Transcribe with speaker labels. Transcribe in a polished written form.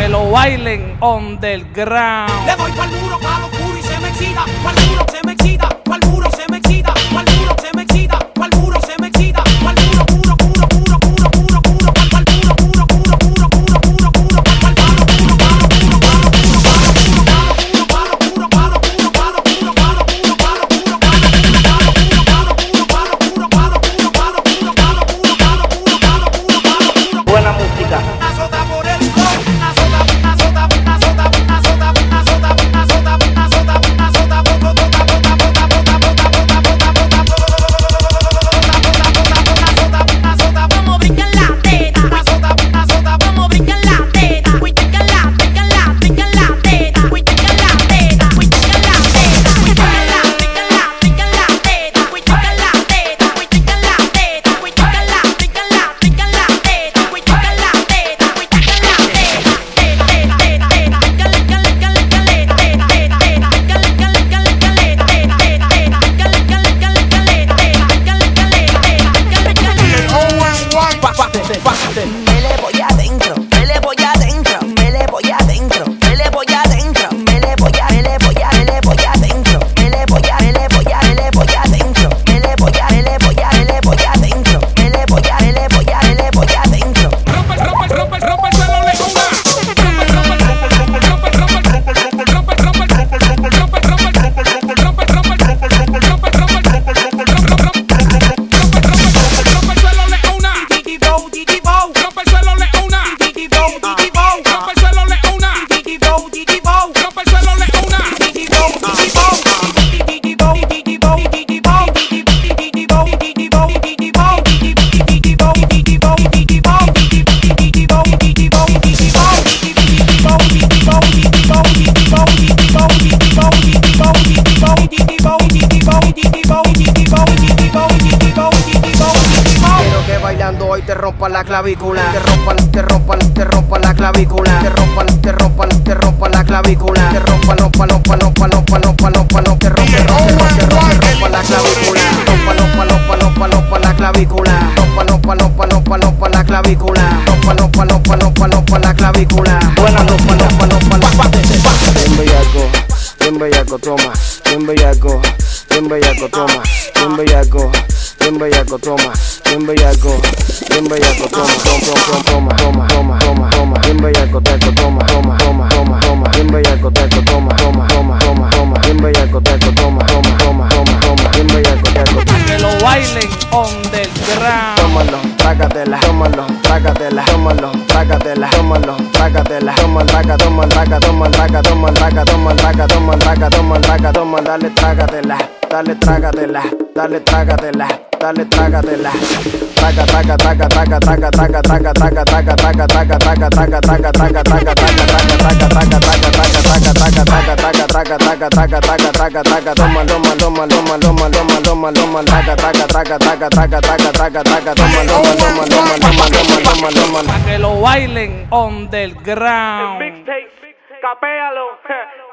Speaker 1: que lo bailen underground.
Speaker 2: Le doy pa'l muro, pa' lo oscuro y se me excita. Pa'l muro se me excita, pa'l muro se me excita, pa'l muro se me excita, pa'l muro se me excita, pa'l muro, puro, puro, puro, puro, puro, puro, pa'l muro, puro, puro, puro, puro, puro, puro, pa'l palo, puro, palo, puro, palo, puro, palo, puro, palo, puro, palo, puro, palo, puro, palo, puro, palo, puro, palo, puro, palo, puro, palo, puro, palo, puro, palo, puro, palo, puro, palo, puro, palo, puro, palo, puro.
Speaker 1: Buena música.
Speaker 2: Azota por el flow, azota, azota, azota, azota, azota, azota, azota, azota, bota, bota, bota, bota, bota, bota, bota, bota, azota,
Speaker 3: Como brincan la teta,
Speaker 2: azota, azota,
Speaker 3: como brincan la teta, uy, brincan la teta, uy, brincan la teta, uy, brincan la teta, uy, brincan la teta, uy, brincan la teta, uy, brincan la teta, uy, brincan la teta, brincan la teta, uy, brincan la teta, uy, brincan la
Speaker 4: Me le voy adentro, me le voy adentro, me le voy adentro, me le voy adentro, me le voy a, me le voy a, me le voy adentro, me le voy a, me le voy a, me le voy adentro, me le voy a, me le voy a, me le voy adentro, me le voy a, me le voy a, me le voy adentro.
Speaker 5: Rompe el suelo, le
Speaker 6: Quiero que bailando hoy te rompan la clavícula, te rompan la clavícula, te rompan la clavícula, te rompan la clavícula, rompan la clavícula, la clavícula. Bien bellaco, toma, bien bellaco, toma, bien bellaco, toma, bien bellaco, toma, bien bellaco, teco, toma, bien bellaco, teco, toma, bien bellaco, teco, toma, bien bellaco, teco.
Speaker 1: Que lo bailen underground.
Speaker 6: Tómalo, trágatela, tómalo, trágatela, tómalo, trágatela, tómalo, trágatela, toma, dale, trágatela, dale, trágatela, dale, trágatela, dale, trágatela,
Speaker 1: Que lo bailen underground.
Speaker 7: Capéalo.